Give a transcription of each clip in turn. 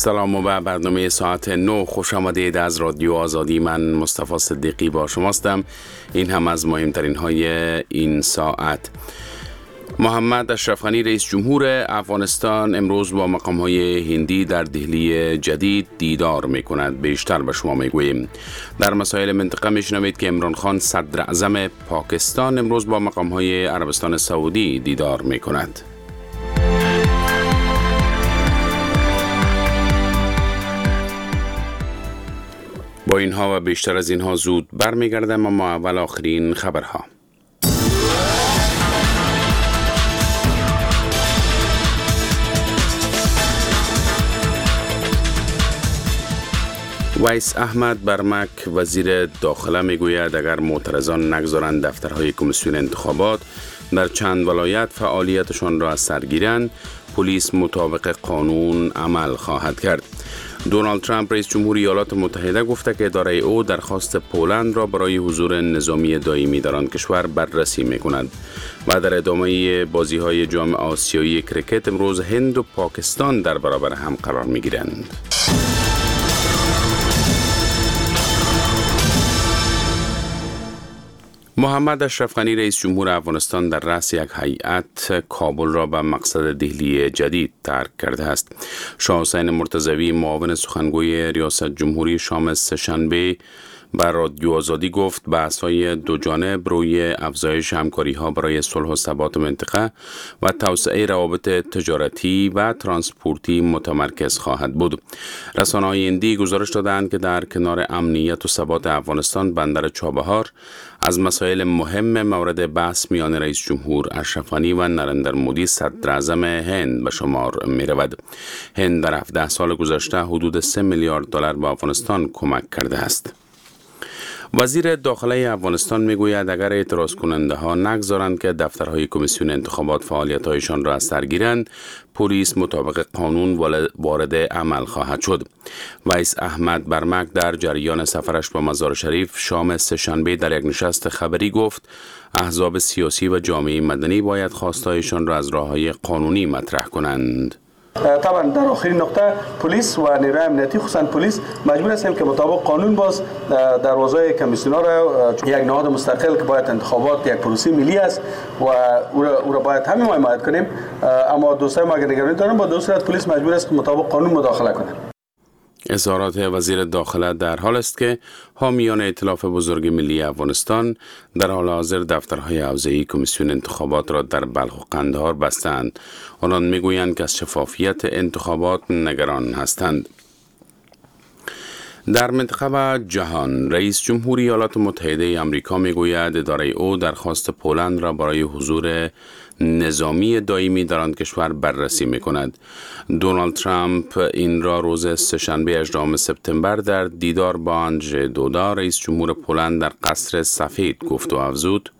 سلام و به برنامه ساعت 9 خوش آمدید از رادیو آزادی. من مصطفی صدیقی با شماستم. این هم از مهمترین های این ساعت. محمد اشرف غنی رئیس جمهور افغانستان امروز با مقام های هندی در دهلی جدید دیدار می کند. بیشتر به شما می گوییم. در مسائل منطقه می شنوید که عمران خان صدر اعظم پاکستان امروز با مقام های عربستان سعودی دیدار می کند. با اینها و بیشتر از اینها زود برمیگردم، اما اول آخرین خبرها. ویس احمد برمک وزیر داخله میگوید اگر معترضان نگذارند دفترهای کمیسیون انتخابات در چند ولایت فعالیتشان را از سر گیرند، پلیس مطابق قانون عمل خواهد کرد. دونالد ترامپ رئیس جمهور ایالات متحده گفته که اداره او درخواست پولند را برای حضور نظامی دائمی در آن کشور بررسی می‌کند. و در ادامه بازی‌های جام آسیایی کرکت امروز هند و پاکستان در برابر هم قرار می‌گیرند. محمد اشرف غنی رئیس جمهور افغانستان در رأس یک هیئت کابل را به مقصد دهلی جدید ترک کرده است. شاه حسین مرتضوی معاون سخنگوی ریاست جمهوری شام سه‌شنبه بر رادیو آزادی گفت بحث‌های دو جانب روی افزایش همکاری‌ها برای صلح و ثبات منطقه و توسعه روابط تجارتی و ترانسپورتی متمرکز خواهد بود. رسانه‌های هندی گزارش دادند که در کنار امنیت و ثبات افغانستان، بندر چابهار از مسائل مهم مورد بحث میان رئیس جمهور اشرف غنی و نریندر مودی صدر اعظم هند به شمار می رود. هند در 17 سال گذشته حدود 3 میلیارد دلار به افغانستان کمک کرده است. وزیر داخله افغانستان میگوید اگر اعتراض کننده ها نگذارند که دفترهای کمیسیون انتخابات فعالیت‌هایشان را از سر گیرند، پلیس مطابق قانون وارد عمل خواهد شد. ویس احمد برمک در جریان سفرش به مزار شریف شام سه‌شنبه در یک نشست خبری گفت احزاب سیاسی و جامعه مدنی باید خواستهایشان را از راه‌های قانونی مطرح کنند. طبعا در آخرین نقطه پلیس و نیروی امنیتی خصوصا پلیس مجبور هستیم که مطابق قانون باز دروازه کمیسیون‌ها را، یک نهاد مستقل که باید انتخابات یک پروسه ملی است و او را باید همین حمایت کنیم، اما دوستای ما اگر نگرانی دارن با دو صورت پلیس مجبور است که مطابق قانون مداخله کنه. اظهارات وزیر داخله در حال است که حامیان ائتلاف بزرگ ملی افغانستان در حال حاضر دفترهای حوزه‌ای کمیسیون انتخابات را در بلخ و قندهار بستند. آنان میگویند که از شفافیت انتخابات نگران هستند. در منطقه و جهان، رئیس جمهور ایالات متحده آمریکا میگوید اداره او درخواست پولند را برای حضور نظامی دائمی در آن کشور بررسی می‌کند. دونالد ترامپ این را روز سه‌شنبه 18 سپتامبر در دیدار با آندژی دودا رئیس جمهور پولند در قصر سفید گفت و افزود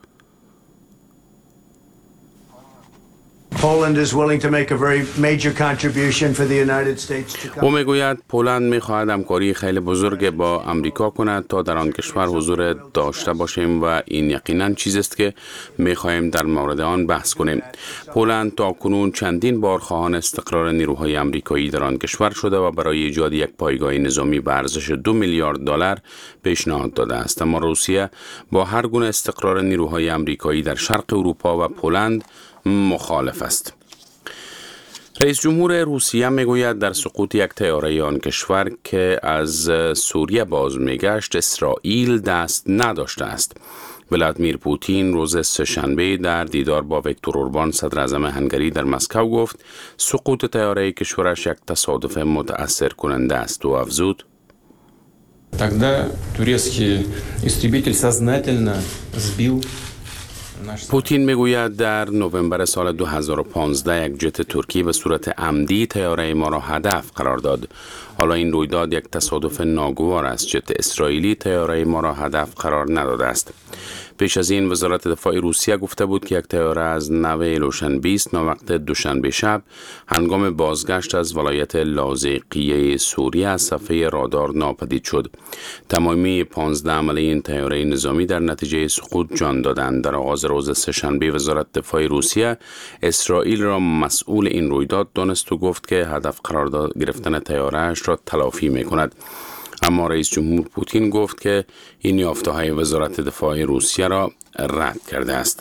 او میگوید پولند میخواهد همکاری خیلی بزرگ با امریکا کند تا در آن کشور حضور داشته باشیم و این یقینا چیزی است که میخواهیم در مورد آن بحث کنیم. پولند تا کنون چندین بار خواهان استقرار نیروهای امریکایی در آن کشور شده و برای ایجاد یک پایگاه نظامی به ارزش 2 میلیارد دلار پیشنهاد داده است، اما روسیه با هر گونه استقرار نیروهای امریکایی در شرق اروپا و پولند مخالف است. رئیس جمهور روسیه میگوید در سقوط یک طیاره آن کشور که از سوریه باز میگشت اسرائیل دست نداشته است. ولادیمیر پوتین روز سه‌شنبه در دیدار با ویکتور اوربان صدر اعظم هنگری در مسکو گفت سقوط طیاره کشورش یک تصادف متأثر کننده است و افزود پوتین میگوید در نوامبر سال 2015 یک جت ترکی به صورت عمدی طیاره ما را هدف قرار داد. حالا این رویداد یک تصادف ناگوار است. جت اسرائیلی طیاره ما را هدف قرار نداده است. پیش از این وزارت دفاع روسیه گفته بود که یک طیاره از نوع ایلوشن 20 وقت دوشنبه شب هنگام بازگشت از ولایت لاذقیه سوریه از صفحه رادار ناپدید شد. تمامی 15 عمله این طیاره نظامی در نتیجه سقوط جان دادند. در آغاز روز سه‌شنبه وزارت دفاع روسیه اسرائیل را مسئول این رویداد دانست و گفت که هدف قرار گرفتن طیاره‌اش را تلافی می‌کند. اما رئیس جمهور پوتین گفت که این یافته‌های وزارت دفاع روسیه را رد کرده است.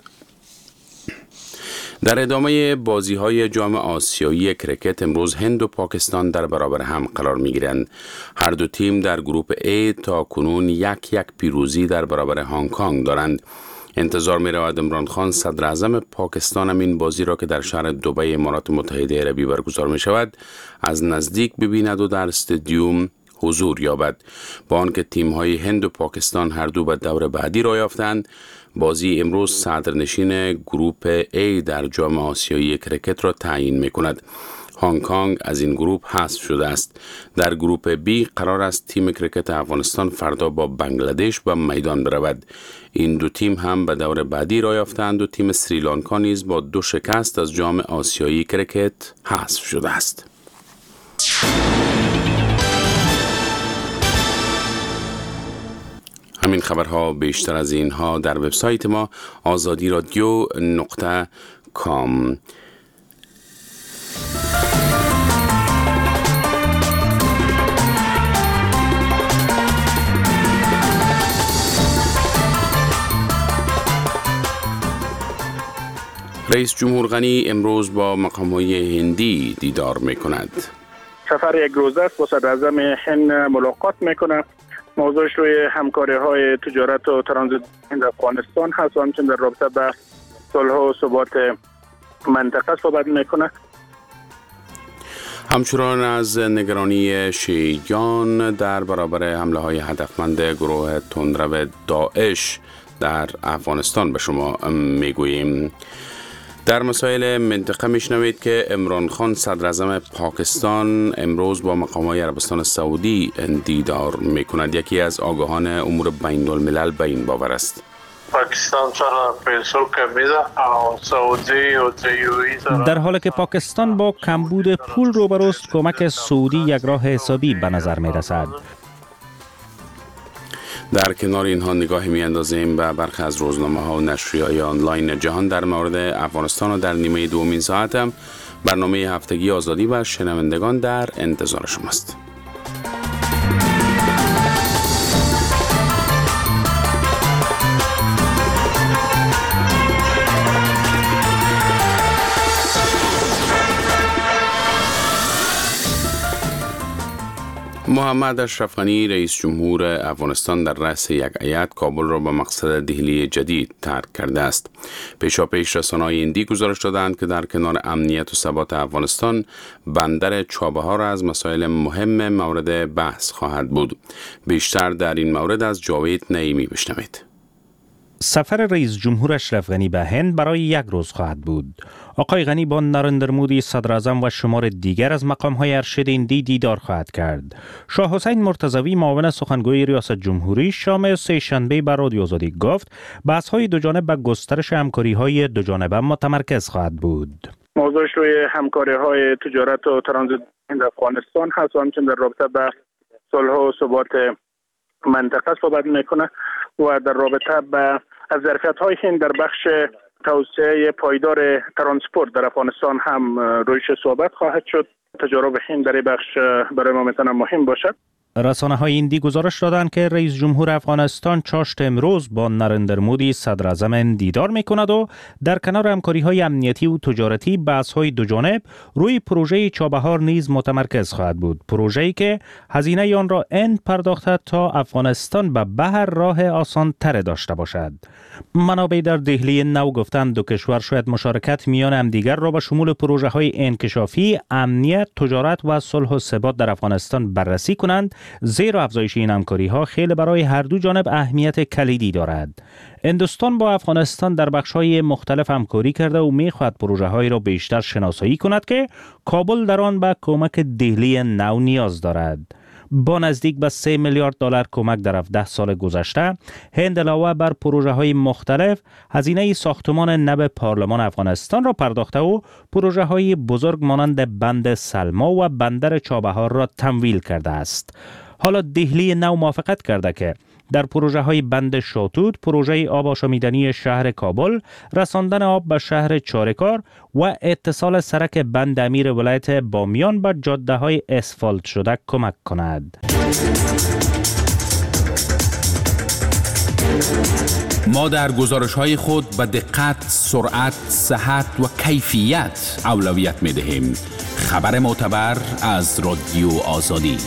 در ادامه بازی‌های جام آسیایی کرکت امروز هند و پاکستان در برابر هم قرار می‌گیرند. هر دو تیم در گروه A تا کنون یک پیروزی در برابر هنگ کنگ دارند. انتظار می رود عمران خان صدر اعظم پاکستان هم این بازی را که در شهر دبی امارات متحده عربی برگزار می شود از نزدیک ببیند و در استادیوم حضور یابد. با آنکه تیم های هند و پاکستان هر دو به دور بعدی را یافتند، بازی امروز صدرنشین گروه A در جام آسیایی کرکت را تعیین می کند. هنگ کنگ از این گروه حذف شده است. در گروه B قرار است تیم کرکت افغانستان فردا با بنگلادش به میدان برود. این دو تیم هم به دور بعدی را یافتند و تیم سریلانکا نیز با 2 شکست از جام آسیایی کرکت حذف شده است. همین خبرها بیشتر از اینها در وبسایت ما azadiradio.com. رئیس جمهور غنی امروز با مقام‌های هندی دیدار می‌کند. سفر یک روزه است با صدر اعظم هند ملاقات می‌کند. موضوعش روی همکاری‌های تجارت و ترانزیت هند افغانستان هست و همچنین در رابطه با صلح و ثبات منطقه صحبت می‌کند. همچنان از نگرانی شیعیان در برابر حمله‌های هدفمند گروه تندرو داعش در افغانستان به شما میگوییم. در مسائل منطقه میشنوید که عمران خان صدر اعظم پاکستان امروز با مقام‌های عربستان سعودی دیدار میکند. یکی از آگاهان امور بین الملل به این باور است. پاکستان در حالی که پاکستان با کمبود پول روبروست، کمک سعودی یک راه حسابی به نظر می رسد. در کنار اینها نگاهی می‌اندازیم به برخی از روزنامه‌ها و نشریه‌های آنلاین جهان در مورد افغانستان و در نیمه دومین ساعت هم برنامه هفتگی آزادی و شنوندگان در انتظار شماست. محمد اشرف غنی رئیس جمهور افغانستان در رأس یک هیئت کابل را به مقصد دهلی جدید ترک کرده است. پیشاپیش رسانه‌های هندی گزارش دادند که در کنار امنیت و ثبات افغانستان، بندر چابهار از مسائل مهم مورد بحث خواهد بود. بیشتر در این مورد از جاوید نعیمی بشنوید. سفر رئیس جمهور اشرف غنی به هند برای یک روز خواهد بود. آقای غنی با نریندر مودی صدر اعظم و شمار دیگر از مقام‌های ارشد هندی دیدار خواهد کرد. شاه حسین مرتضوی معاون سخنگوی ریاست جمهوری شام سه‌شنبه بر رادیو آزادی گفت بحث‌های دوجانبه به گسترش همکاری‌های دوجانبه متمرکز خواهد بود. موضوعش روی همکاری‌های تجارت و ترانزیت هند افغانستان هست و همچنین در رابطه با صلح و ثبات منطقه صحبت میکنه و در رابطه با از ظرفیت‌های هند در بخش توسعه پایدار ترانسپورت در افغانستان هم رویش صحبت خواهد شد. تجارب هند در این بخش برای ما میتونه مهم باشد. رسانه‌های هندی گزارش دادند که رئیس جمهور افغانستان چاشت امروز با نریندر مودی صدر اعظم دیدار می‌کند و در کنار همکاری‌های امنیتی و تجارتی بحث‌های دوجانب روی پروژه چابهار نیز متمرکز خواهد بود. پروژه‌ای که هزینه آن را هند پرداخته تا افغانستان به بحر راه آسان‌تر داشته باشد. منابع در دهلی نو گفتند دو کشور شاید مشارکت میان همدیگر را به شمول پروژه‌های انکشافی، امنیت، تجارت و صلح و ثبات در افغانستان بررسی کنند، زیرا افزایش این همکاری‌ها خیلی برای هر دو جانب اهمیت کلیدی دارد. هندوستان با افغانستان در بخش‌های مختلف همکاری کرده و می‌خواهد پروژه‌هایی را بیشتر شناسایی کند که کابل در آن به کمک دهلی نو نیاز دارد. با نزدیک به 3 میلیارد دلار کمک در 17 سال گذشته، هند علاوه بر پروژه های مختلف هزینه ساختمان نو پارلمان افغانستان را پرداخته و پروژه های بزرگ مانند بند سلما و بندر چابهار را تمویل کرده است. حالا دهلی نو موافقت کرده که در پروژه های بند شاتوت، پروژه آب آشامیدنی شهر کابل، رساندن آب به شهر چارکار و اتصال سرک بند امیر ولایت بامیان به جاده های اسفالت شده کمک کند. ما در گزارش‌های خود به دقت، سرعت، صحت و کیفیت اولویت می‌دهیم. خبر معتبر از رادیو آزادی.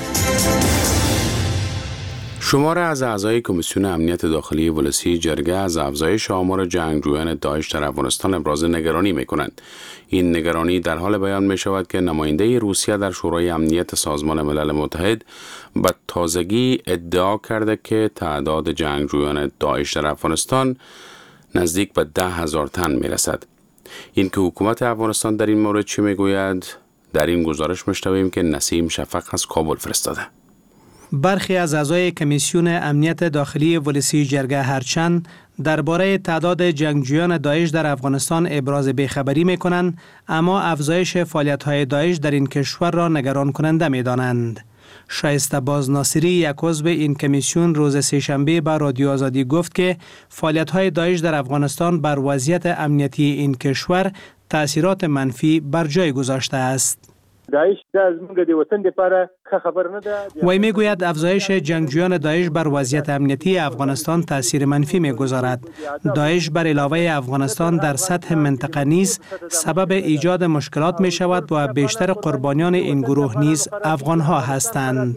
شماره از اعضای کمیسیون امنیت داخلی ولسی جرگه از افزایش آمار جنگجویان داعش در افغانستان ابراز نگرانی می‌کنند. این نگرانی در حال بیان می‌شود که نماینده روسیه در شورای امنیت سازمان ملل متحد به تازگی ادعا کرده که تعداد جنگجویان داعش در افغانستان نزدیک به 10,000 تن می‌رسد. این که حکومت افغانستان در این مورد چی می‌گوید؟ در این گزارش می‌شنویم که نسیم شفق از کابل فرستاده. برخی از اعضای کمیسیون امنیت داخلی ولسی جرگه هرچند درباره تعداد جنگجویان داعش در افغانستان ابراز بیخبری می‌کنند، اما افزایش فعالیت‌های داعش در این کشور را نگران کننده می‌دانند. شایسته باز ناصری، یک عضو این کمیسیون، روز سه‌شنبه به رادیو آزادی گفت که فعالیت‌های داعش در افغانستان بر وضعیت امنیتی این کشور تأثیرات منفی بر جای گذاشته است. داعش از موږ د وطن لپاره خبر نه ده. وی میگوید افزایش جنگجویان داعش بر وضعیت امنیتی افغانستان تاثیر منفی میگذارد. داعش بر علاوه افغانستان در سطح منطقه نیز سبب ایجاد مشکلات می شود و بیشتر قربانیان این گروه نیز افغان ها هستند.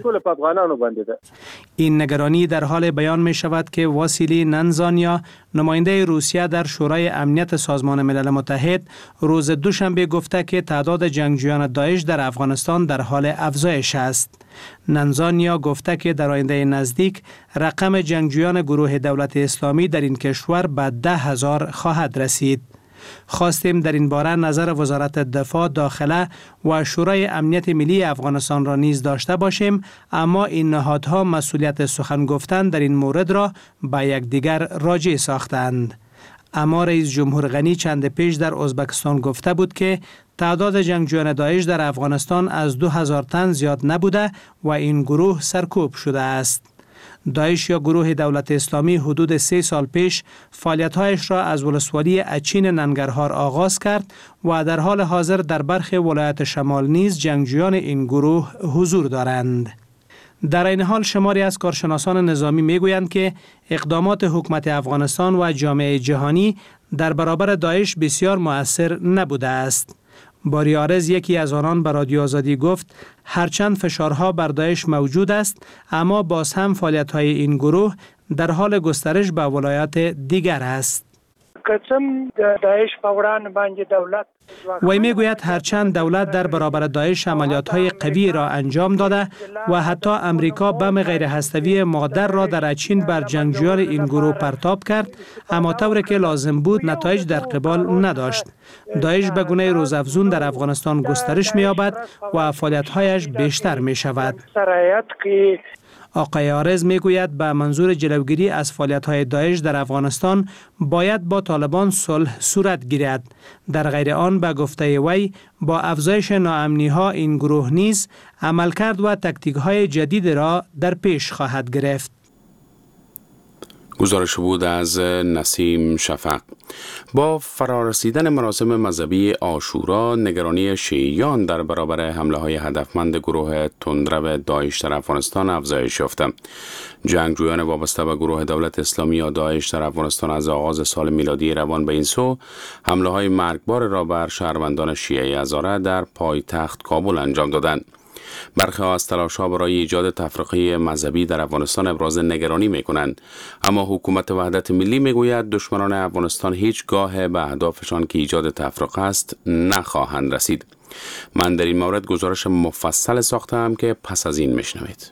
این نگرانی در حال بیان می شود که واسیلی ننزانیا، نماینده روسیه در شورای امنیت سازمان ملل متحد، روز دوشنبه گفته که تعداد جنگجویان داعش در افغانستان در حال افزایش است. ننزانیا گفته که در آینده نزدیک رقم جنگجویان گروه دولت اسلامی در این کشور به 10,000 خواهد رسید. خواستیم در این باره نظر وزارت دفاع داخله و شورای امنیت ملی افغانستان را نیز داشته باشیم، اما این نهادها مسئولیت سخن گفتن در این مورد را به یکدیگر راجع ساختند. اما رئیس جمهور غنی چند پیش در ازبکستان گفته بود که تعداد جنگجویان داعش در افغانستان از 2,000 تن زیاد نبوده و این گروه سرکوب شده است. داعش یا گروه دولت اسلامی حدود 3 سال پیش فعالیت‌هایش را از ولسوالی اچین ننگرهار آغاز کرد و در حال حاضر در برخی ولایات شمال نیز جنگجویان این گروه حضور دارند. در این حال شماری از کارشناسان نظامی میگویند که اقدامات حکومت افغانستان و جامعه جهانی در برابر داعش بسیار مؤثر نبوده است. باری عارض، یکی از آنان به رادیو آزادی گفت هرچند فشارها بر داعش موجود است، اما باز هم فعالیت‌های این گروه در حال گسترش به ولایات دیگر است. وی میگوید هرچند دولت در برابر داعش عملیات‌های قوی را انجام داده و حتی امریکا بم غیر هسته‌ای مادر را در اچین بر جنگجویان این گروه پرتاب کرد، اما طوری که لازم بود نتایج در قبال نداشت. داعش به گونه روزافزون در افغانستان گسترش می‌یابد و فعالیت‌هایش بیشتر می‌شود. آقای عارض میگوید به منظور جلوگیری از فعالیت‌های داعش در افغانستان باید با طالبان صلح صورت گیرد. در غیر آن به گفته وی با افزایش ناامنی‌ها این گروه نیز عملکرد و تاکتیک‌های جدید را در پیش خواهد گرفت. گزارش بود از نسیم شفق. با فرارسیدن مراسم مذهبی عاشورا، نگرانی شیعیان در برابر حمله‌های هدفمند گروه تندرو داعش در افغانستان افزایش یافته. جنگجویان وابسته به گروه دولت اسلامی یا داعش در افغانستان از آغاز سال میلادی روان به این سو حمله‌های مرگبار را بر شهروندان شیعه هزاره در پایتخت کابل انجام دادند. برخی از تلاش‌ها برای ایجاد تفرقه مذهبی در افغانستان ابراز نگرانی می‌کنند، اما حکومت وحدت ملی می‌گوید دشمنان افغانستان هیچگاه به اهدافشان که ایجاد تفرقه است نخواهند رسید. من در این مورد گزارش مفصل ساختم که پس از این میشنوید.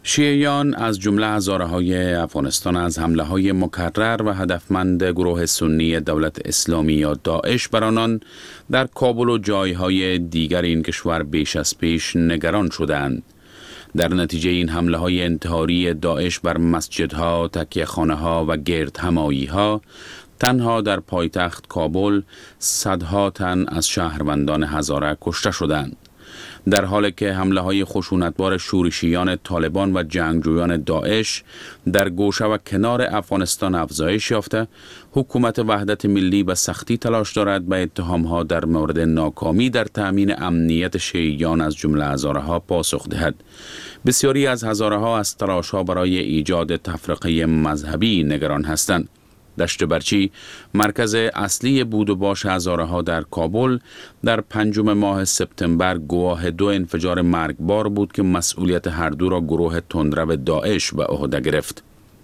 شیعیان از جمله هزاره‌های افغانستان از حمله‌های مکرر و هدفمند گروه سنی دولت اسلامی یا داعش بر آنان در کابل و جایهای دیگر این کشور بیش از پیش نگران شدند. در نتیجه این حمله‌های انتحاری داعش بر مسجدها، تکیه‌خانه‌ها و گردهمایی‌ها تنها در پایتخت کابل صدها تن از شهروندان هزاره کشته شدند. در حالی که حمله‌های خشونتبار شورشیان طالبان و جنگجویان داعش در گوشه و کنار افغانستان افزایش یافته، حکومت وحدت ملی به سختی تلاش دارد به اتهام‌ها در مورد ناکامی در تأمین امنیت شیعیان از جمله هزاره‌ها پاسخ دهد. بسیاری از هزاره‌ها از تلاش‌ها برای ایجاد تفرقه مذهبی نگران هستند. دشت برچی، مرکز اصلی بود و باش هزاره‌ها در کابل، در 5 ماه سپتامبر گواه 2 انفجار مرگبار بود که مسئولیت هر دو را گروه تندرو داعش به عهده گرفت.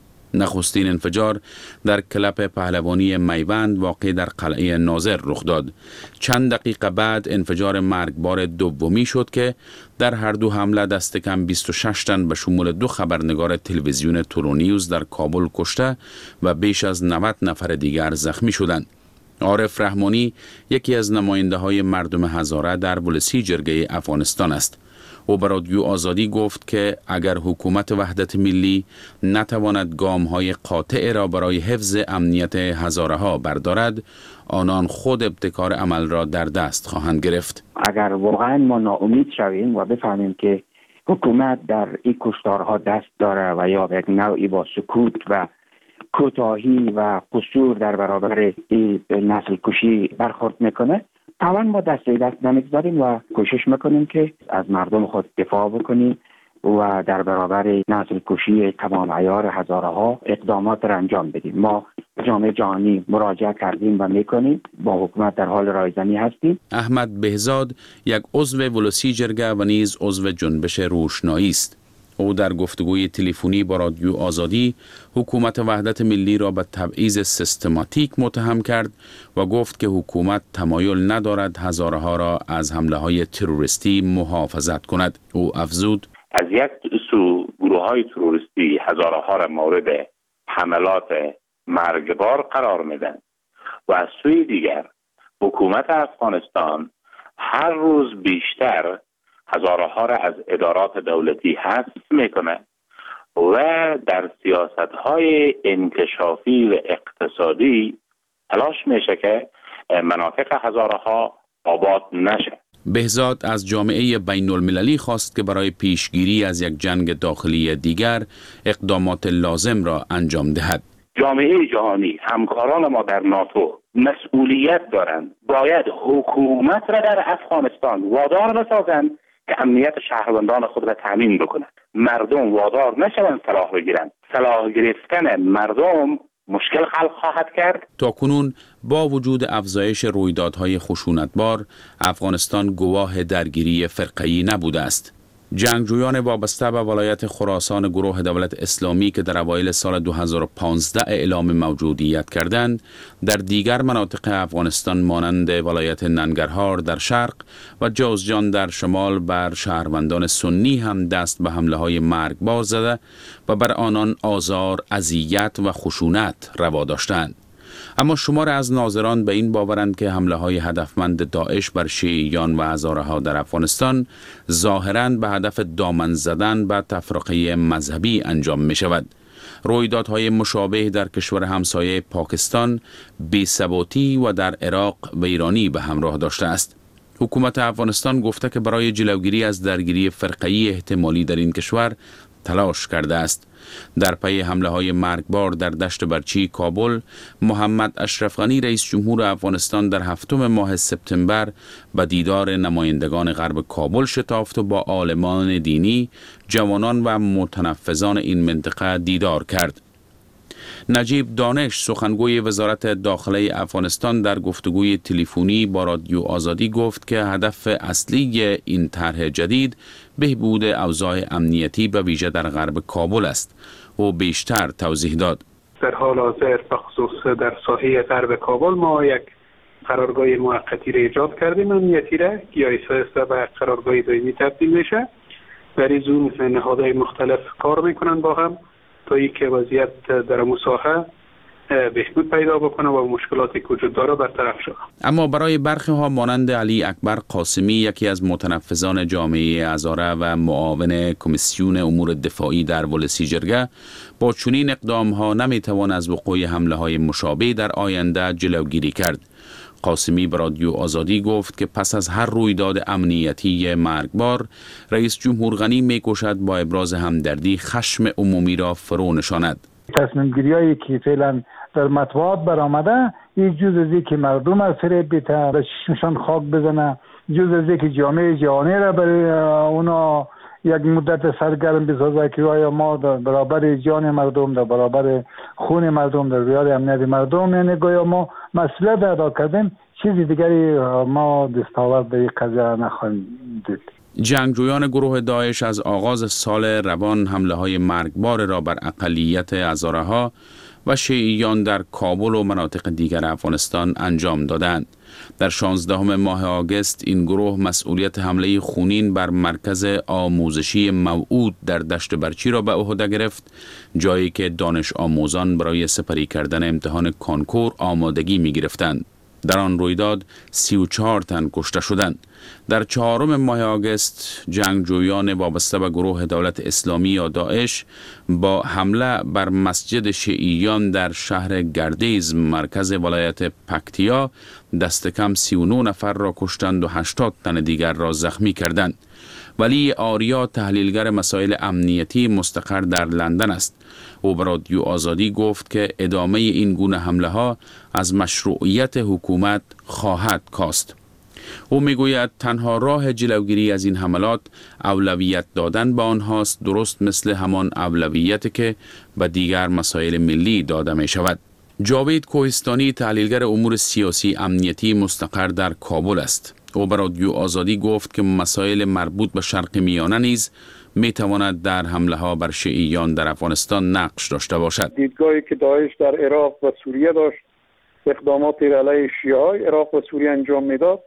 نخستین انفجار در کلب پهلوانی میوند واقع در قلعه ناظر رخ داد. چند دقیقه بعد انفجار مرگبار دومی شد که در هر دو حمله دست کم 26 تن به شمول 2 خبرنگار تلویزیون تورونیوز در کابل کشته و بیش از 90 نفر دیگر زخمی شدند. عارف رحمانی یکی از نماینده های مردم هزاره در ولسی جرگه افغانستان است. او به رادیو آزادی گفت که اگر حکومت وحدت ملی نتواند گام‌های قاطع را برای حفظ امنیت هزاره‌ها بردارد، آنان خود ابتکار عمل را در دست خواهند گرفت. اگر واقعا ما ناامید شویم و بفهمیم که حکومت در این کشتارها دست داره و یا به یک نوعی با سکوت و کوتاهی و قصور در برابر این نسل کشی برخورد میکنه، طبعا ما دست نمیگذاریم و کوشش میکنیم که از مردم خود دفاع بکنیم و در برابر نسل کشی تمام عیار هزارها اقدامات را انجام بدیم. ما جامعه جهانی مراجعه کردیم و میکنیم، با حکومت در حال رایزنی هستیم. احمد بهزاد یک عضو ولسی جرگه و نیز عضو جنبش روشنایی است. او در گفتگوی تلفنی با رادیو آزادی حکومت وحدت ملی را به تبعیض سیستماتیک متهم کرد و گفت که حکومت تمایل ندارد هزارها را از حمله‌های تروریستی محافظت کند. او افزود: از یک سو گروه‌های تروریستی هزارها را مورد حملات مرگبار قرار میدن و از سوی دیگر حکومت افغانستان هر روز بیشتر هزارها را از ادارات دولتی حذف میکنه و در سیاست‌های انکشافی و اقتصادی تلاش میشه که مناطق هزارها آباد نشه. بهزاد از جامعه بین المللی خواست که برای پیشگیری از یک جنگ داخلی دیگر اقدامات لازم را انجام دهد. جامعه جهانی، همکاران ما در ناتو مسئولیت دارند. باید حکومت را در افغانستان وادار بسازند که امنیت شهروندان خود را تامین بکنند. مردم وادار نشوند سلاح بگیرند. سلاح گرفتن مردم مشکل خلق خواهد کرد. تاکنون با وجود افزایش رویدادهای خشونتبار، افغانستان گواه درگیری فرقه‌ای نبوده است. جنگجویان وابسته به ولایت خراسان گروه دولت اسلامی که در اوایل سال 2015 اعلام موجودیت کردند، در دیگر مناطق افغانستان مانند ولایت ننگرهار در شرق و جوزجان در شمال بر شهروندان سنی هم دست به حمله‌های مرگبار زده و بر آنان آزار، اذیت و خشونت روا داشتند. اما شمار از ناظران به این باورند که حمله‌های هدفمند داعش بر شیعیان و هزاره‌ها در افغانستان ظاهراً به هدف دامن زدن به تفرقه مذهبی انجام می شود. رویدادهای مشابه در کشور همسایه پاکستان، بی‌ثباتی و در عراق و ایرانی به همراه داشته است. حکومت افغانستان گفته که برای جلوگیری از درگیری فرقه‌ای احتمالی در این کشور تلاش کرده است. در پی حمله‌های مرگبار در دشت برچی کابل، محمد اشرف غنی رئیس جمهور افغانستان در 7 ماه سپتامبر به دیدار نمایندگان غرب کابل شتافت و با عالمان دینی، جوانان و متنفذان این منطقه دیدار کرد. نجیب دانش سخنگوی وزارت داخله افغانستان در گفتگوی تلفنی با رادیو آزادی گفت که هدف اصلی این طرح جدید بهبود اوضاع امنیتی به ویژه در غرب کابل است. او بیشتر توضیح داد: در حال حاضر بخصوص در ساحه غرب کابل ما یک قرارگاه موقتی را ایجاد کردیم امنیتی را که یا به قرارگاه دائمی تبدیل میشه در این زون مثل نهادهای مختلف کار میکنن با هم تا اینکه وضعیت در مساحه بهبود پیدا بکنه و مشکلاتی که وجود داره برطرف شود. اما برای برخی ها مانند علی اکبر قاسمی، یکی از متنفذان جامعه هزاره و معاون کمیسیون امور دفاعی در ولسی جرگه، با چنین اقدام ها نمیتوان از وقوع حمله های مشابه در آینده جلوگیری کرد. قاسمی به رادیو آزادی گفت که پس از هر رویداد امنیتی مرگبار، رئیس جمهور غنی می‌کوشد با ابراز همدردی خشم عمومی را فرو نشاند. تصمیم گیری‌هایی که فعلا در مطبوعات برآمده، یک جز از که مردم از فریب بیته، به چشمشان خاک بزنه، جز از که جامعه جهانی را برای اونا یک مدت سرگرم بسازه که آیا ما در برابر جان مردم، در برابر خون مردم، در برابر امنیت مردم، یعنی گویا ما مسئولیت ادا کردیم، چیزی دیگری ما دستاورد به این قضیه نخواهیم دید. جنگجویان گروه داعش از آغاز سال روان حمله های مرگبار را بر اقلیت هزاره ها و شیعیان در کابل و مناطق دیگر افغانستان انجام دادند. در 16 ماه آگوست این گروه مسئولیت حمله خونین بر مرکز آموزشی موعود در دشت برچی را به عهده گرفت، جایی که دانش آموزان برای سپری کردن امتحان کانکور آمادگی می گرفتند. در آن رویداد 34 تن کشته شدند. در 4 ماه آگوست جنگجویان وابسته به گروه دولت اسلامی یا داعش با حمله بر مسجد شیعیان در شهر گردیز مرکز ولایت پکتیا دست کم 39 نفر را کشتند و 80 تن دیگر را زخمی کردند. ولی آریا تحلیلگر مسائل امنیتی مستقر در لندن است. او به رادیو آزادی گفت که ادامه این گونه حمله ها از مشروعیت حکومت خواهد کاست. او میگوید تنها راه جلوگیری از این حملات اولویت دادن به آنهاست، درست مثل همان اولویتی که به دیگر مسائل ملی داده می شود. جاوید کوهستانی تحلیلگر امور سیاسی امنیتی مستقر در کابل است. او به رادیو آزادی گفت که مسائل مربوط به شرق میانه نیز می تواند در حمله ها بر شیعیان در افغانستان نقش داشته باشد. دیدگاهی که داعش در عراق و سوریه داشت، اقدامات علیه شیعه های عراق و سوریه انجام میداد،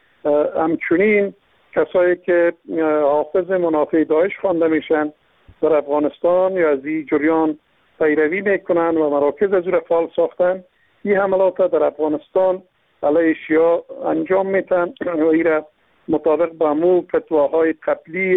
همچنین کسایی که حافظ منافع داعش خوانده میشن در افغانستان یا از این جریان پیروی میکنن و مراکز از او فعال ساختن، این حملات در افغانستان علیه شیعه انجام میتن و این مطابق با مو فتواهای قبلی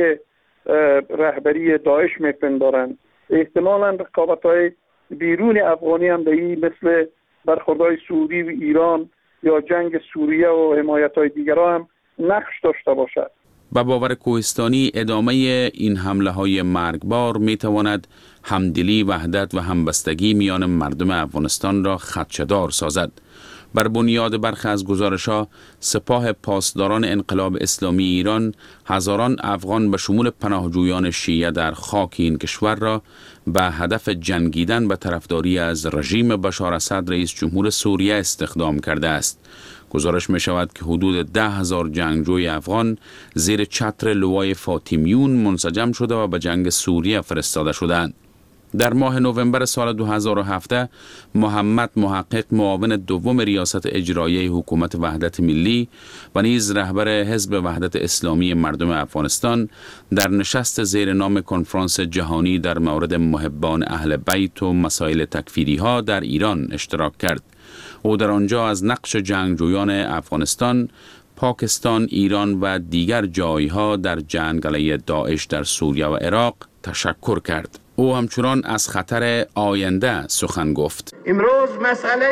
رهبری داعش میپندارند. احتمالاً رقابت‌های بیرون افغانی هم به این مثل برخوردهای سعودی و ایران یا جنگ سوریه و حمایت‌های دیگر هم نقش داشته باشد. با باور کوهستانی ادامه این حمله های مرگبار می تواند همدلی، وحدت و همبستگی میان مردم افغانستان را خدشه‌دار سازد. بر بنیاد برخی از گزارش‌ها، سپاه پاسداران انقلاب اسلامی ایران هزاران افغان به شمول پناهجویان شیعه در خاک این کشور را به هدف جنگیدن به طرفداری از رژیم بشار اسد رئیس جمهور سوریه استخدام کرده است. گزارش می شود که حدود 10,000 جنگجوی افغان زیر چتر لوای فاطمیون منسجم شده و به جنگ سوریه فرستاده شدند. در ماه نوامبر سال 2017 محمد محقق، معاون دوم ریاست اجرایی حکومت وحدت ملی و نیز رهبر حزب وحدت اسلامی مردم افغانستان، در نشست زیر نام کنفرانس جهانی در مورد محبان اهل بیت و مسائل تکفیری ها در ایران اشتراک کرد. او در آنجا از نقش جنگجویان افغانستان، پاکستان، ایران و دیگر جایها در جنگ علیه داعش در سوریه و عراق تشکر کرد. او همچنان از خطر آینده سخن گفت. امروز مسئله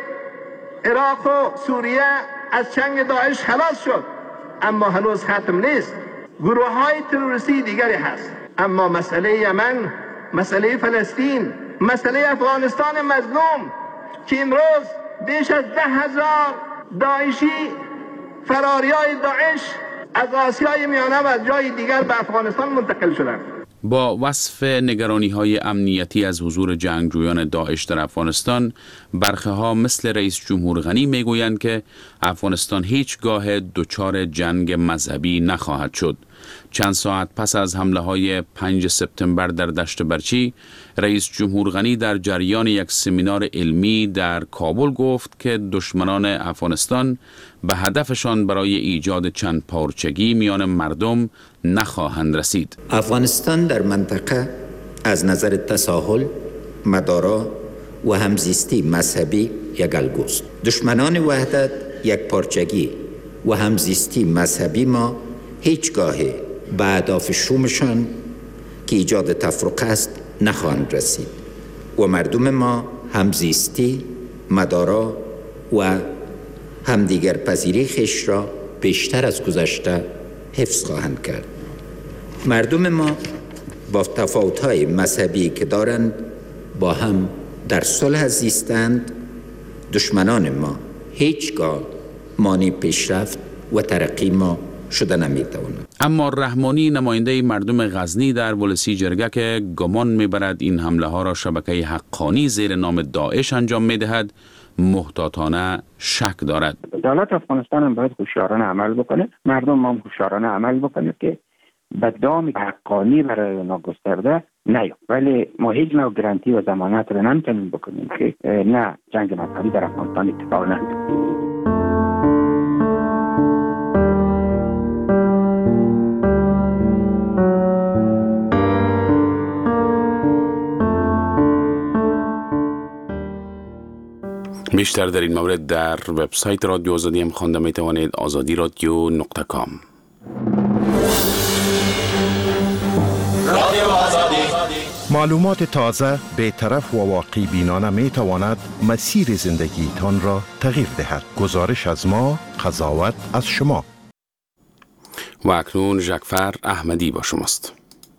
عراق و سوریه از چنگ داعش خلاص شد، اما هنوز ختم نیست. گروه های تروریستی دیگری هست، اما مسئله یمن، مسئله فلسطین، مسئله افغانستان مظلوم که امروز بیش از 10,000 داعشی فراریای داعش از آسیای میانه و از جای دیگر به افغانستان منتقل شدند. با وصف نگرانی‌های امنیتی از حضور جنگجویان داعش در افغانستان، برخه‌ها مثل رئیس جمهور غنی میگویند که افغانستان هیچگاه دچار جنگ مذهبی نخواهد شد. چند ساعت پس از حمله‌های 5 سپتامبر در دشت برچی، رئیس جمهور غنی در جریان یک سمینار علمی در کابل گفت که دشمنان افغانستان به هدفشان برای ایجاد چند پارچگی میان مردم نخواهند رسید. افغانستان در منطقه از نظر تساهل، مدارا و همزیستی مذهبی یک الگوست. دشمنان وحدت، یک پارچگی و همزیستی مذهبی ما هیچگاه به اهداف شومشان که ایجاد تفرقه است نخواهند رسید و مردم ما همزیستی، مدارا و همدیگر پذیری خویش را بیشتر از گذشته حفظ خواهند کرد. مردم ما با تفاوت‌های مذهبی که دارند با هم در صلح زیستند. دشمنان ما هیچگاه مانع پیشرفت و ترقی ما شده نمی‌تواند. اما رحمانی نماینده مردم غزنی در ولسی جرگه که گمان می‌برد این حمله ها را شبکه حقانی زیر نام داعش انجام می‌دهد، محتاطانه شک دارد. دولت افغانستان هم باید هوشیارانه عمل بکنه، مردم هم هوشیارانه عمل بکنه که به دام حقانی برای اونا گسترده نیاد. ولی ما هیچ نوع گارانتی و ضمانت رو نمیتونیم بکنیم که نه جنگ مذهبی در افغانستان اتفاق نیفته. بیشتر در این مورد در وبسایت رادیو آزادی هم خوانده می توانید، azadiradio.com. معلومات تازه، بی‌طرف و واقعی بینانه می تواند مسیر زندگی تان را تغییر دهد. گزارش از ما، قضاوت از شما. و اکنون ژکفر احمدی با شماست.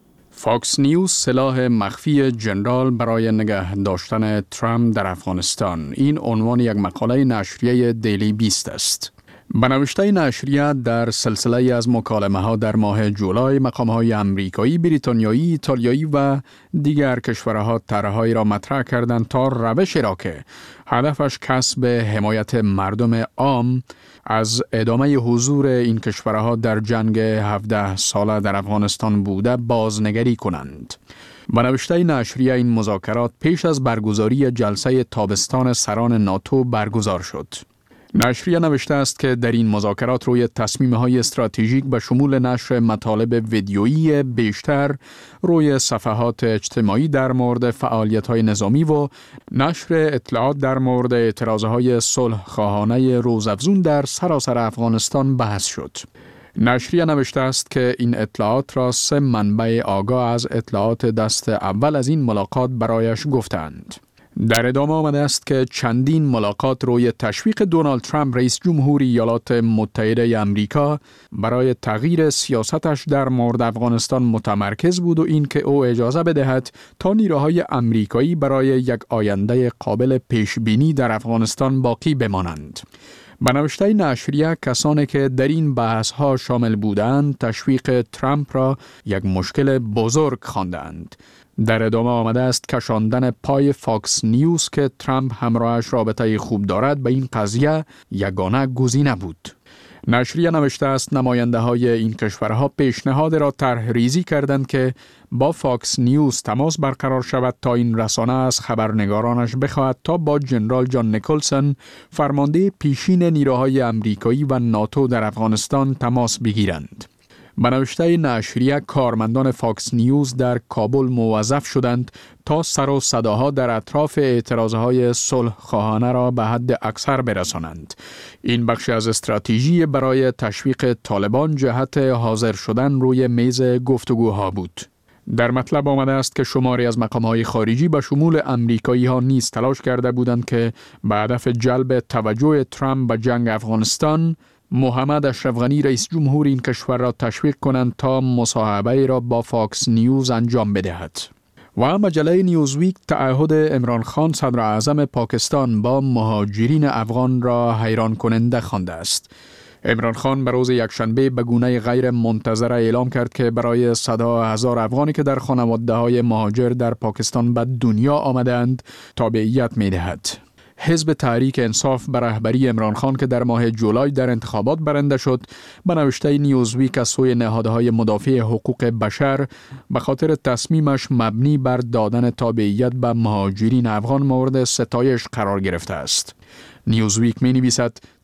فاکس نیوز سلاح مخفی جنرال برای نگه داشتن ترامپ در افغانستان. این عنوان یک مقاله نشریه دیلی بیست است. به نوشته نشریه در سلسله از مکالمه ها در ماه جولای، مقام های امریکایی، بریتانیایی، ایتالیایی و دیگر کشورها طرحهایی را مطرح کردند تا روشی را که هدفش کسب حمایت مردم عام از ادامه حضور این کشورها در جنگ 17 ساله در افغانستان بوده بازنگری کنند. به نوشته نشریه این مذاکرات پیش از برگزاری جلسه تابستان سران ناتو برگزار شد. نشریه نوشته است که در این مذاکرات روی تصمیم‌های استراتژیک به شمول نشر مطالب ویدیویی بیشتر روی صفحات اجتماعی در مورد فعالیت‌های نظامی و نشر اطلاعات در مورد اعتراضهای صلح خواهانه روزافزون در سراسر افغانستان بحث شد. نشریه نوشته است که این اطلاعات را 3 منبع آگاه از اطلاعات دست اول از این ملاقات برایش گفتند. در ادامه آمده است که چندین ملاقات روی تشویق دونالد ترامپ رئیس جمهور ایالات متحده آمریکا برای تغییر سیاستش در مورد افغانستان متمرکز بود و این که او اجازه بدهد تا نیروهای آمریکایی برای یک آینده قابل پیش بینی در افغانستان باقی بمانند. به نوشته نشریه کسانی که در این بحث ها شامل بودند تشویق ترامپ را یک مشکل بزرگ خواندند. در ادامه آمده است کشاندن پای فاکس نیوز که ترامپ همراهش رابطه خوب دارد به این قضیه یگانه گزینه بود. نشریه نوشته است نماینده های این کشورها پیشنهاد را طرح ریزی کردند که با فاکس نیوز تماس برقرار شود تا این رسانه از خبرنگارانش بخواهد تا با جنرال جان نیکلسون فرمانده پیشین نیروهای آمریکایی و ناتو در افغانستان تماس بگیرند. به نوشته نشریه کارمندان فاکس نیوز در کابل موظف شدند تا سر و صداها در اطراف اعتراضهای صلح خواهانه را به حد اکثر برسانند. این بخش از استراتژی برای تشویق طالبان جهت حاضر شدن روی میز گفتگوها بود. در مطلب آمده است که شماری از مقام‌های خارجی به شمول آمریکایی‌ها نیز تلاش کرده بودند که به هدف جلب توجه ترامپ به جنگ افغانستان محمد اشرف غنی رئیس جمهور این کشور را تشویق کنند تا مصاحبه را با فاکس نیوز انجام بدهد. و مجله نیوزویک تعهد عمران خان صدر اعظم پاکستان با مهاجرین افغان را حیران کننده خوانده است. عمران خان به روز یکشنبه به گونه غیر منتظره اعلام کرد که برای صدها هزار افغانی که در خانواده‌های مهاجر در پاکستان به دنیا آمدند تابعیت می‌دهد. حزب تحریک انصاف به رهبری عمران خان که در ماه جولای در انتخابات برنده شد، به نوشته نیوزویک از سوی نهادهای مدافع حقوق بشر به خاطر تصمیمش مبنی بر دادن تابعیت به مهاجرین افغان مورد ستایش قرار گرفته است. نیوزویک می نویسد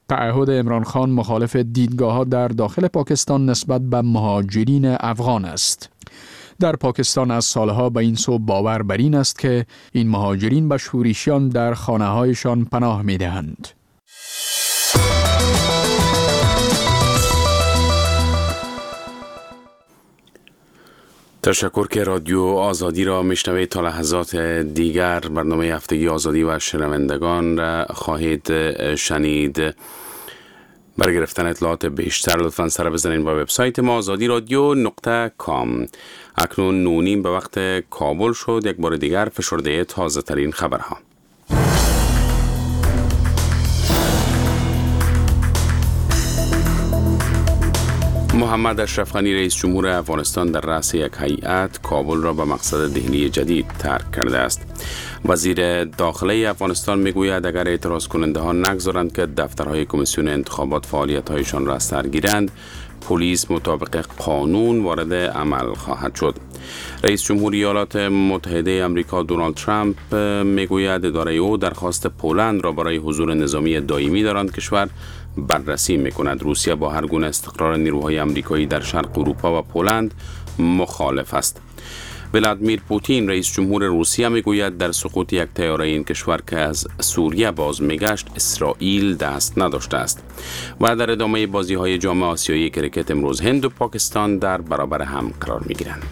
تعهد عمران خان مخالف دیدگاه‌ها در داخل پاکستان نسبت به مهاجرین افغان است. در پاکستان از سالها به این سو باور بر این است که این مهاجرین به شورشیان در خانه‌هایشان پناه می‌دهند. تشکر که رادیو آزادی را میشنوید. تا لحظات دیگر برنامه هفتگی آزادی و شنوندگان را خواهید شنید. برای گرفتن اطلاعات بیشتر لطفاً سر بزنید با وبسایت ما azadiradyo.com. اکنون 9:30 به وقت کابل شد. یک بار دیگر فشرده تازه ترین خبرها. محمد اشرف غنی رئیس جمهور افغانستان در رأس یک هیئت کابل را به مقصد دهلی جدید ترک کرده است. وزیر داخله افغانستان میگوید اگر اعتراض کننده ها نگذارند که دفترهای کمیسیون انتخابات فعالیت هایشان را از سر گیرند، پلیس مطابق قانون وارد عمل خواهد شد. رئیس جمهور ایالات متحده آمریکا دونالد ترامپ میگوید اداره او درخواست پولند را برای حضور نظامی دائمی در آن کشور بررسی میکند. روسیه با هر گونه استقرار نیروهای آمریکایی در شرق اروپا و پولند مخالف است. ولادیمیر پوتین رئیس جمهور روسیه میگوید در سقوط یک طیاره این کشور که از سوریه باز میگشت اسرائیل دست نداشته است. و در ادامه بازی های جام آسیایی کرکت امروز هند و پاکستان در برابر هم قرار میگیرند.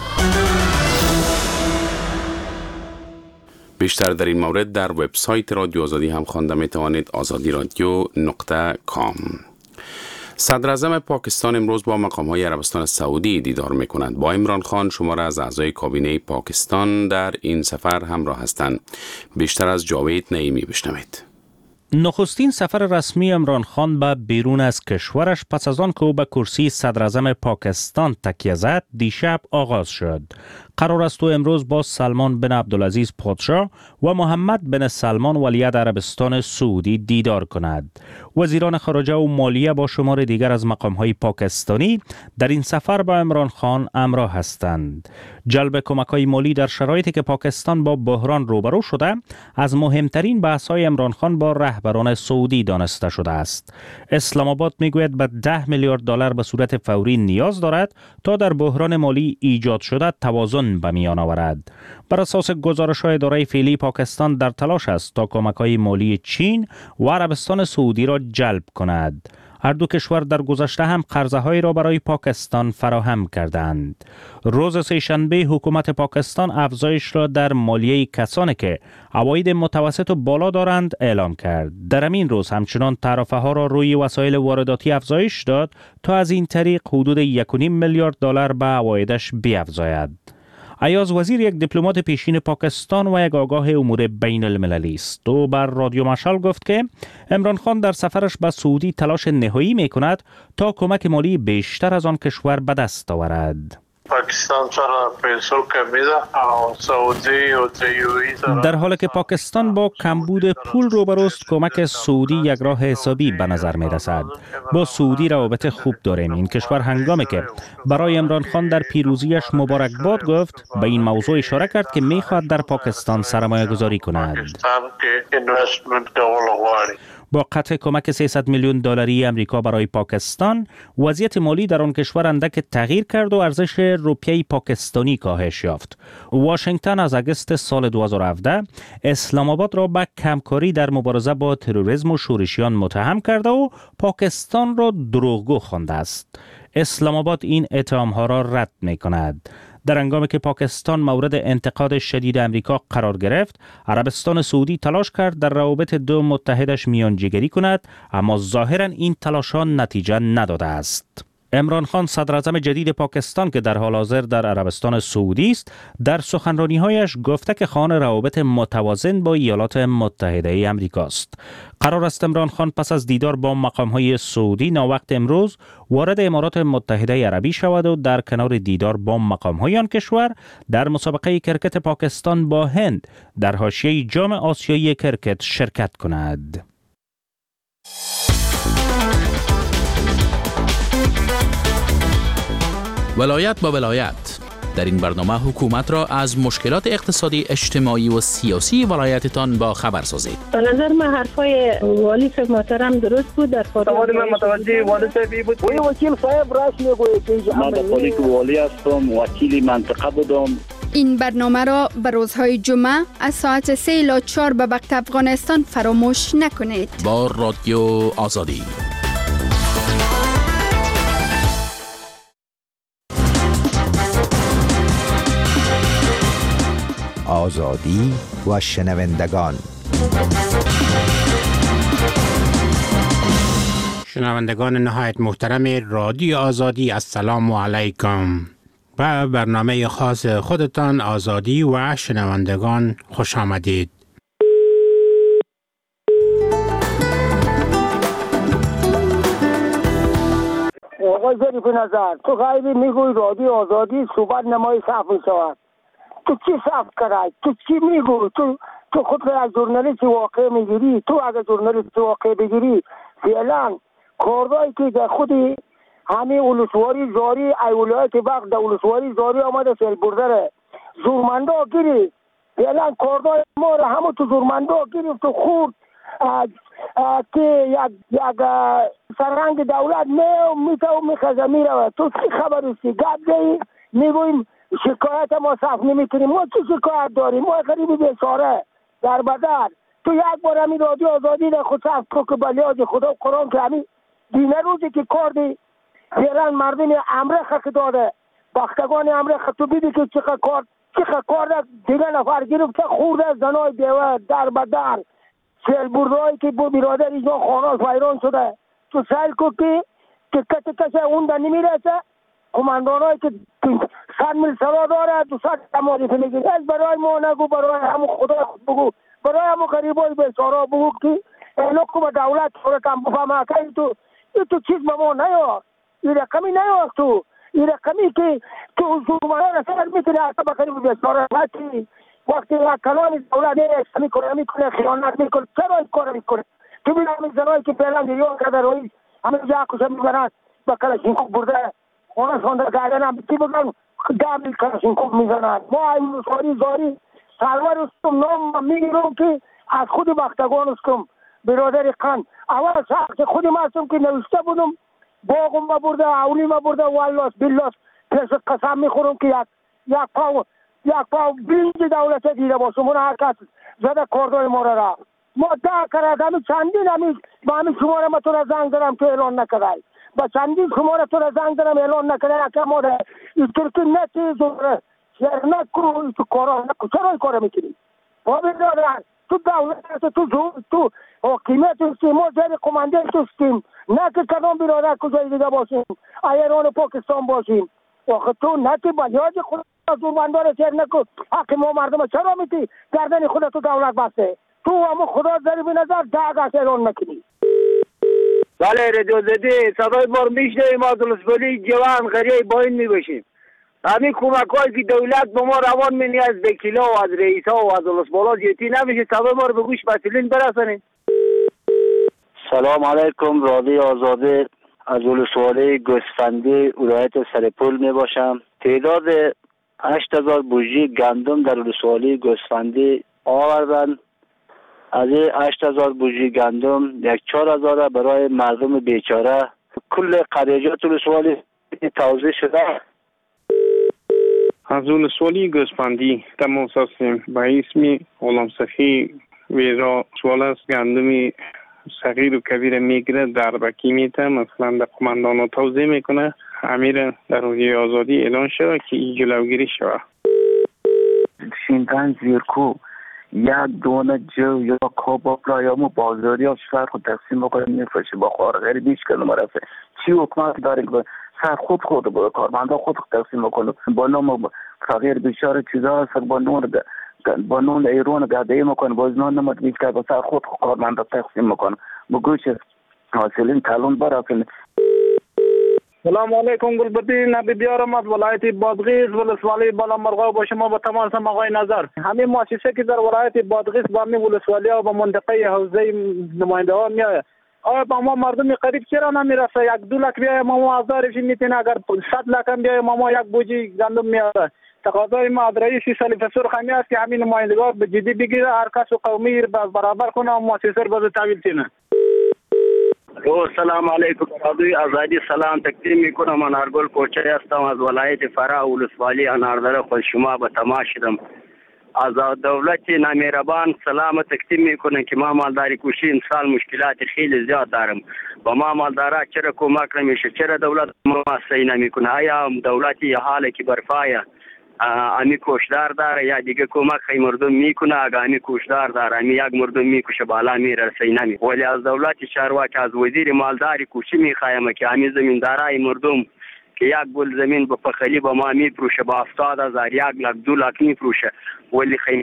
بیشتر در این مورد در وبسایت رادیو آزادی هم خوانده میتوانید. azadiradyo.com. صدر اعظم پاکستان امروز با مقام‌های عربستان سعودی دیدار می‌کند. با عمران خان شماره از اعضای کابینه پاکستان در این سفر همراه هستند. بیشتر از جاوید نعیمی بشنوید. نخستین سفر رسمی عمران خان به بیرون از کشورش پس از آن که او به کرسی صدر اعظم پاکستان تکیه زد دیشب آغاز شد. قرار است او امروز با سلمان بن عبدالعزیز پادشاه و محمد بن سلمان ولیعهد عربستان سعودی دیدار کند. وزیران خارجه و مالیه با شمار دیگر از مقام‌های پاکستانی در این سفر با عمران خان همراه هستند. جلب کمک‌های مالی در شرایطی که پاکستان با بحران روبرو شده از مهمترین بحث‌های عمران خان با رهبران سعودی دانسته شده است. اسلام آباد میگوید به 10 میلیارد دلار به صورت فوری نیاز دارد تا در بحران مالی ایجاد شده توازن به میان آورد. بر اساس گزارش‌های اداره فعلی پاکستان در تلاش است تا کمک‌های مالی چین و عربستان سعودی را جلب کند. هر دو کشور در گذشته هم قرضه‌هایی را برای پاکستان فراهم کردند. روز سه‌شنبه حکومت پاکستان افزایش را در مالیه کسانی که عواید متوسط و بالا دارند اعلام کرد. در همین روز همچنان تعرفه‌ها را روی وسایل وارداتی افزایش داد تا از این طریق حدود 1.5 میلیارد دلار به عوایدش بیفزاید. ایاز وزیر یک دیپلمات پیشین پاکستان و یک آگاه امور بین المللی است. او بر رادیو مشعل گفت که عمران خان در سفرش به سعودی تلاش نهایی می کند تا کمک مالی بیشتر از آن کشور به دست آورد. در حالی که پاکستان با کمبود پول روبروست، کمک سعودی یک راه حسابی به نظر می رسد. با سعودی روابط خوب داریم. این کشور هنگامی که برای عمران خان در پیروزیش مبارکباد گفت به این موضوع اشاره کرد که می خواهد در پاکستان سرمایه گذاری کند. با قطع کمک 300 میلیون دلاری امریکا برای پاکستان، وضعیت مالی در آن کشور اندک تغییر کرد و ارزش روپیه پاکستانی کاهش یافت. واشنگتن از اگست سال 2017 اسلام آباد را به کمکاری در مبارزه با تروریسم و شورشیان متهم کرده و پاکستان را دروغگو خوانده است. اسلام آباد این اتهام‌ها را رد می‌کند. در هنگامی که پاکستان مورد انتقاد شدید امریکا قرار گرفت، عربستان سعودی تلاش کرد در روابط دو متحدش میانجیگری کند، اما ظاهراً این تلاش‌ها نتیجه نداده است. عمران خان صدر اعظم جدید پاکستان که در حال حاضر در عربستان سعودی است، در سخنرانی‌هایش گفته که خواهان روابط متوازن با ایالات متحده آمریکا است. قرار است عمران خان پس از دیدار با مقام‌های سعودی ناوقت امروز وارد امارات متحده عربی شود و در کنار دیدار با مقام‌های آن کشور در مسابقه کرکت پاکستان با هند در حاشیه جام آسیایی کرکت شرکت کند. ولایت با ولایت، در این برنامه حکومت را از مشکلات اقتصادی، اجتماعی و سیاسی ولایتتان با خبر سازید. به نظر من حرفای والی صاحب محترم درست بود. در سوال من متوجه والی صاحب بود. وکیل صاحب راست میگوید. من در حالی که والی هستم، وکیل منطقه بودم. این برنامه را به روزهای جمعه از ساعت 3 الی 4 به وقت افغانستان فراموش نکنید. با رادیو آزادی. آزادی و شنوندگان. شنوندگان نهایت محترم رادیو آزادی، السلام علیکم. و برنامه خاص خودتان آزادی و شنوندگان خوش آمدید. آقای ظریف نظر، تو غیبی میگوی رادیو آزادی صحبت نمای صف میشود. تو چی صف کرد؟ تو چی میگوی؟ تو خود را از ژورنالیست واقع میگیری؟ تو اگر ژورنالیست واقع بگیری فعلا کارهایی که در خودی همین ولسواری زاری ای ولایت بخت در ولسواری زاری آمده سیل برده زورمنده گیری فعلا کارهای ما را همه تو زورمنده گیرفت و خورد که یک سرهنگ دولت میته و میخزه میره. تو چی خبریستی؟ گپ دهی میگویم شکایت ما صف نمیکنیم. ما چی شکایت داریم؟ ما غریب بیچاره در بدر. تو یک بار همین رادیو آزادی در خود صف تو که بلیاج خدا قرآن که همین دینه روزی که کار دی فعلا مردم امرخ که داده بختگان امرخ تو بیدی که چقدر کار دیگه نفر گرفته خورده زنای بیوه در بدر سیل بردهایی که بو برادر ایجا خانال فیران شده. تو سیل کو که کسی اون در نمیرسه کماندان هایی که 100 میل سوا داره 200 تماریف میگیره. از برای ما نگو، برای همون خدا خود بگو، برای همون قریبای بیچاره بگو که اینو که به دولت خودتم بفهمه که تو چیز به ما نیاد، این رقمی نیاد. تو این رقمی که تو زورمانه رسال میتونی حتی به قریب بیچاره وقتی یک کلان دولت میکنه خیانت میکنه. چرا این کار میکنه؟ تو بینه همین زنایی که فعلا دیریان کرده روی همین جا کشه میبرند با کلاشینکوف برده خونه سانده گردن هم چی بگن دمی کلاشینکوف میزنند. ما این ساری زاری سالور استم نام میگیرم که از خود بختگان استم برادر قند اول شخص خودی ما استم که نوشته بودم باغم ما برده اولی ما برده والله بالله پس قسم میخورم که یک پاو برنج دولت دیده باشم اون هر کس زده کاردای ما را ما دا کرد همین چندین با همین شماره ما تو را زنگ دارم تو اعلان نکردی با چندین شماره تو را زنگ دارم اعلان نکردی اکا ما را این ترکی نتی زوره شهر نکرو تو کارا نکو. چرا این کارا میکنی؟ با بیدارن تو دولت تو حاکمیت استیم ما زیر کماندنت استیم نه که کدام برادر کجای دیگه باشیم ایران پاکستان باشیم. آخه تو نه که بلیاج خود زورمندار شهر نکن حق ما مردم چرا میتی گردن خودت تو دولت بسته تو همون خدا ظریف نظر داغ اعلان نکنی. بله رادیو آزادی صدای بار میشنویم از ولسوالی جوان غریب با این میباشیم. همین کمک‌هایی که دولت به ما روان منی از وکیلا و از رئیسا و از ولسوالا جدی نمیشه صدای ما رو به گوش مسئولین برسانید. سلام علیکم. رادیو آزادی از ولسوالی گوسفندی ولایت سرپول میباشم. تعداد 8000 بوجی گندم در ولسوالی گوسفندی آوردن. از این 8000 بوجی گندم 4000 برای مردم بیچاره کل قریجات ولسوالی توزیع شده. از ولسوالی گوسفندی تماس هستیم. با اسم غلام صفی ویرا سوال است گندم صغیر و کبیر میگیره در بکی میته مثلا در قماندان توزیع میکنه. امیر در رادیو آزادی اعلان شده که این جلوگیری شده. شینگان زیرکو یک دونه جو یا کباب را یا بازاری ها شفر خود تقسیم بکنیم میفرشه با خوار غیر بیش کنم رفته چی حکمت داریم سر خود با کارمنده خود تقسیم بکنم با نام فقیر بیشار چیزا هست با نون ایران گاده میکنه باز نون نمت بیش که با سر خود کارمنده تقسیم میکنه بگوش حاصلین تلون برافین. سلام علیکم گلبدی نبی بیارم از ولایت بادغیس ولسوالی بالا مرغا با شما با تمام آقای نظر. همین مؤسسه که در ولایت بادغیس با همین ولسوالی و با منطقه حوزه نماینده ها میاد آیا با ما مردم قریب چرا نمیرسه؟ 1-2 لک بیای ما آزارش میتینه، اگر 100 لک هم بیای ما یک بوجی گندم میاره. تقاضای ما از رئیس سلیف سرخمی است که همین نمایندگان به جدی بگیره، هر کس و قومی برابر کنه و مؤسسه باز تحویل کنه. سلام علیکم. رادیوی آزادی سلام تقدیم میکنم. من ارگل کوچه هستم از ولایت فرا ولسوالی اناردره خود شما به تماس شدم. از دولت نامهربان سلام تقدیم میکنم که ما مالداری کوشی انسان مشکلات خیلی زیاد دارم. با ما مالدارا چرا کمک نمیشه؟ چرا دولت ما صحیح نمیکنه؟ آیا دولتی حالی که برفایه امی کشدار داره یا دیگه کمک خیلی مردم میکنه؟ اگه امی کشدار داره امی یک مردم میکشه بالا میرسه نمی. ولی از دولت چارواک از وزیر مالداری کوشی میخوایم که امی زمیندارای مردم که یک گل زمین به فخلی با ما میفروشه با 70,000 1 لک 2 لک میفروشه. ولی خیلی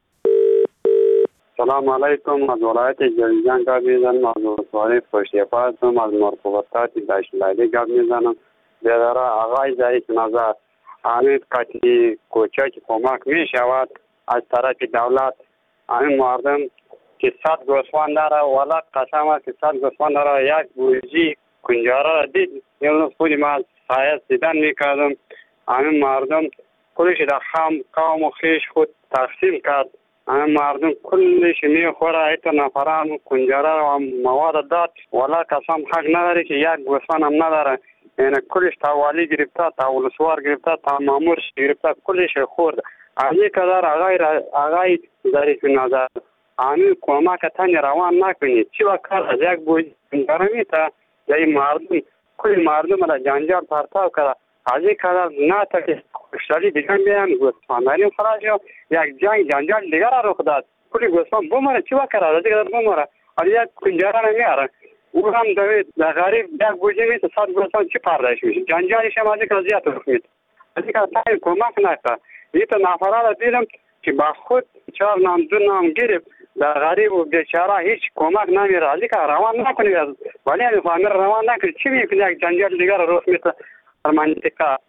سلام علیکم. از ولایت جلجان گپ میزنم. از ولسوالی پشتیپا هستم. از مرکوبات داشتلالی گپ میزنم. بیادر آقای ضعیف نظر همین قطعی کوچه که کمک میشود از طرف دولت همین مردم که 100 گوسفند داره ولی قسم است که 100 گوسفند داره یک بوجی کنجاره را دید یعنی خودی ما سایه دیدن میکردم. همین مردم کلش در قوم و خیش خود تقسیم کرد. همین مردم کلش میخوره ایتا نفران کنجاره را مواد داد ولی قسم حق نداره که یک گوسفند هم نداره. یعنی کلش تا والی گرفته تا ولسوار گرفته تا مامور گرفته کلش خورد. آنی کدر آقای ظریف نظر آنی کمک تنی روان نکنید. چی وقت از یک بوجی کنجاره میتا یا این مردم کل مردم را جنجال پرتاب کرده. از این کدر نه تا که کشتاری دیگه بیان گوسفنداریم خلاص شد یک جنجال دیگر را رخ داد. کلی گوسفند بمره چی وقت از این کدر بمره از یک کنجاره نمیاره. او هم در غریب یک بوجی میشه 100 گوسفند چی پرداش میشه؟ جنجالش هم از این کدر زیاد رخ میده. از این کدر تایی کمک نکرد. این تا نفره را دیدم که با خود 4 نام 2 نام گرفت در غریب و بیچاره هیچ کمک نمیره. از این کدر روان نکنید ولی این فامیل روان نکنید چی میکنه یک جنجال دیگر رخ میده در منطقه.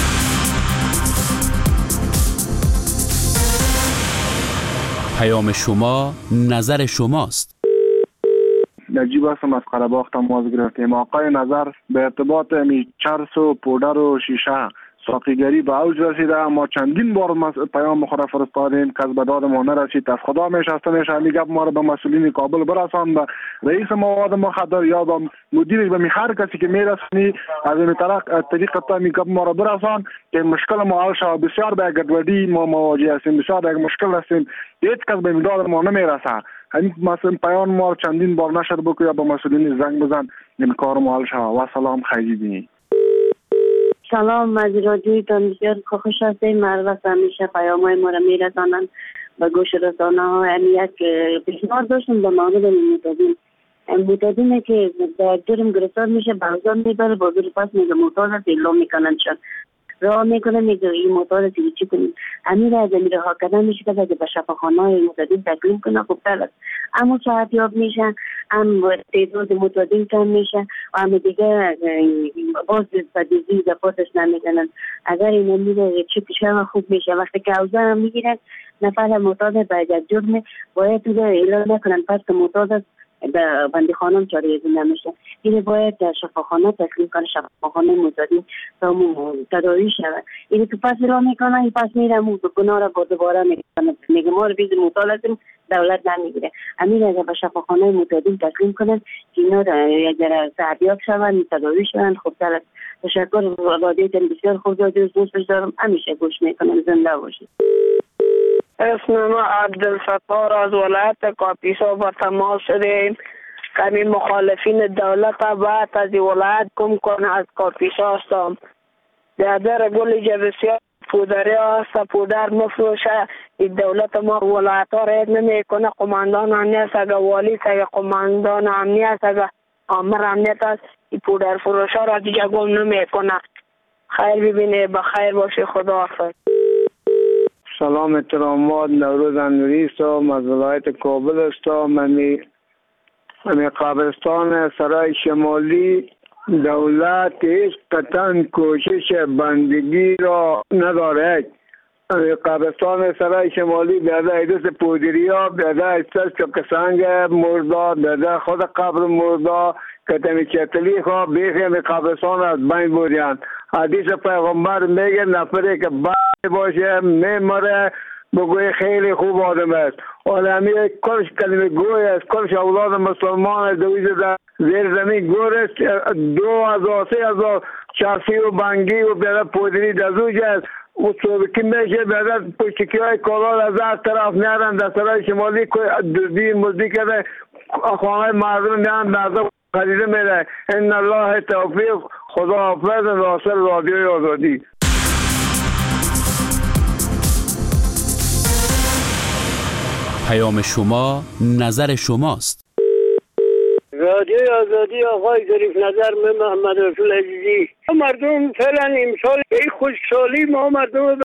پیام شما نظر شماست. نجیب هستم از قره‌باغ تماس گرفتیم. آقای نظر به ارتباط چرس و پودر و شیشه ساقیگری به اوج رسیده. ما چندین بار پیام خود فرستادیم که از به داد ما نرسید. از خدا میشستمش میگه ما رو به مسئولین کابل برسان، به رئیس مواد مخدر یا به مدیرش به هر کسی که میرسونی از این طریق تا میگه ما رو برسان که مشکل ما حل شود. بسیار به گډوډي ما مواجه هستیم، بسیار به مشکل هستیم، هیچ کس به امداد ما نمیرسه. همین مثلا پیام ما چندین بار نشر بکو یا به مسئولین زنگ بزن این کار ما حل شود. و سلام خیلی بینی. سلام، از رادیوی تان بسیار خوش هستیم. هر همیشه پیام های ما را میرسانند به گوش رسانه ها. یک پیشنهاد داشتم به مورد معتادینه که در جرم گرفتار میشه بازار میبره بازار پس میگه معتاد است اعلام میکنن شد راه میکنه میگه این معتاد است چی کنیم. امیر از امیر رها کردن میشه که به شفاخانه های معتادین تکلیم کنه خوب تر است. اما صحت یاب میشن، هم تعداد معتادین کم میشه و هم دیگه باز بدیزی دفاتش نمیکنن. اگر این میره چی پیشه خوب میشه. وقتی که اوضاع هم میگیرن نفر معتاد به یک جرم باید تو اعلام نکنن پس که معتاد است به بندی خانم چاره زنده میشه. این باید در شفاخانه تسلیم کنه، شفاخانه معتادین تا تداوی شود. این تو پس اعلام میکنه، این پس میره گناه را با دوباره میکنه، میگه ما رو بیز معتاد هستیم دولت نمیگیره. امیر اگر به شفاخانه معتادین تسلیم کنن که اینا یک ذره صحتیاب شون تداوی شون خوبتر است. تشکر. رادیوتون بسیار خوب رادیو دوستش دارم، همیشه گوش میکنم. زنده باشید. اسم ما عبدالستار از ولایت کاپیسا با تماس شدیم. کمی مخالفین دولت باید از ولایت گم کنه. از کاپیسا هستم. در گل بسیار پودری هست، پودر مفروشه. این دولت ما ولایت ها رید نمی کنه. قماندان امنیت اگه والی اگه قماندان امنیت اگه آمر امنیت است این پودر فروش ها را دیگه گم نمی کنه. خیر ببینه، بخیر باشه. خدا حافظ. سلام احترامات، نوروز انوری هستم از ولایت کابل هستم. من قبرستان سرای شمالی دولت هیچ قطعا کوشش بندگی را ندارد. قبرستان سرای شمالی بیاده ایدوس پودری ها، بیاده ایدوس چکسنگ مردا، بیاده خود قبر مردا که تمی چتلی خواه بیخیم قبرستان از بین بودیان. حدیث پیغمبر میگه نفری که باید باشه میمره بگوی خیلی خوب آدم است. آدمی کلش کلمه گوی است، کلش اولاد مسلمان است، دویز در زیر زمین گور است، 2000 3000 چاسی و بانگی و بیادر پودری دزوج است. و صوبکی میشه بیادر پشتکی های کالال از هر طرف نیارن در سرای شمالی دردی مزدی کرده خانه مردم میان نظر خریده میره. ان الله توفیق. خدا حافظ. ناصر رادیوی آزادی. پیام شما نظر شماست. رادیوی آزادی آقای ظریف نظر من محمد رسول عزیزی. مردم فعلا امسال ای خوشحالی ما مردم